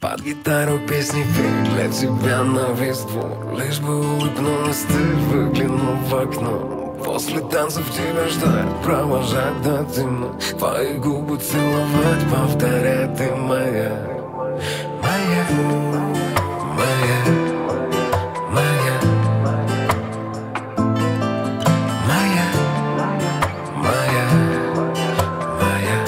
Под гитару песни петь для тебя на весь двор. Лишь бы улыбнулась ты, выглянув в окно. После танцев тебя ждать, провожать до темна. Твои губы целовать, повторять: ты моя, моя, моя, моя, моя, моя, моя.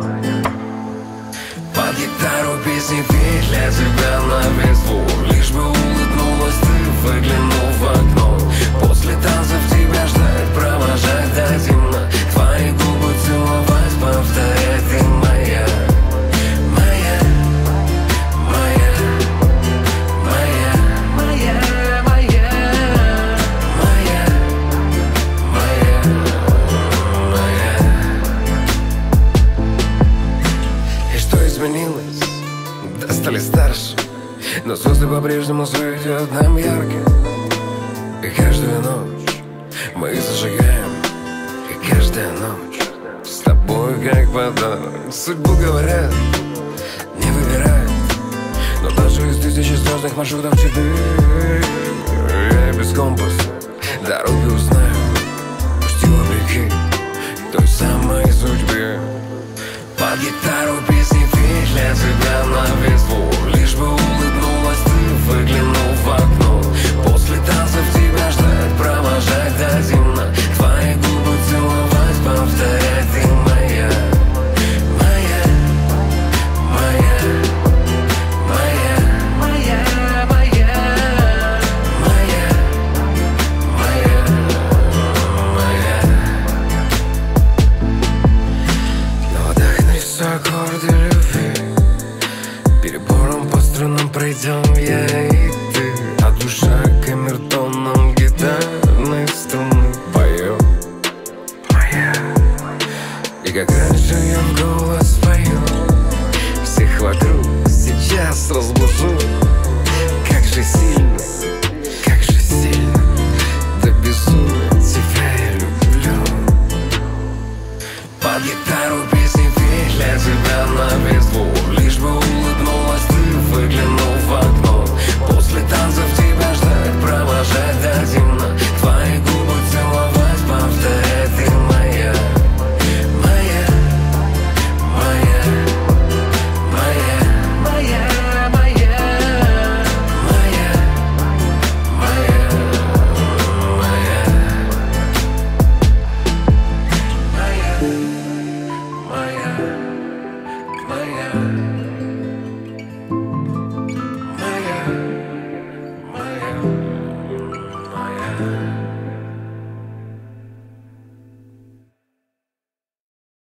Под гитару песни петь для тебя на весь двор. Лишь бы улыбнулась ты, выглянув в окно. После танцев тебя ждать, провожать до темна. Твои губы целовать, повторять: ты моя, моя, моя, моя, моя, моя, моя, моя, моя. И что изменилось? Да стали старше, но звезды по-прежнему светят нам ярко. И каждую ночь мы зажигаем, и каждая ночь с тобой как подарок. Судьбу, говорят, не выбирают, но даже из тысячи звездных маршрутов 4 я без компаса дороги узнаю, пусть и вопреки той самой судьбе. Под гитару песни петь для тебя на весь двор. Лишь бы улыбнулась ты, выглянув в окно. После танцев тебя ждать, провожать до темна. Твои губы целовать, повторять: ты моя, моя, моя, моя, моя, моя, моя, моя, моя. На водах нарисую аккорды любви, перебором по струнам пройдем я и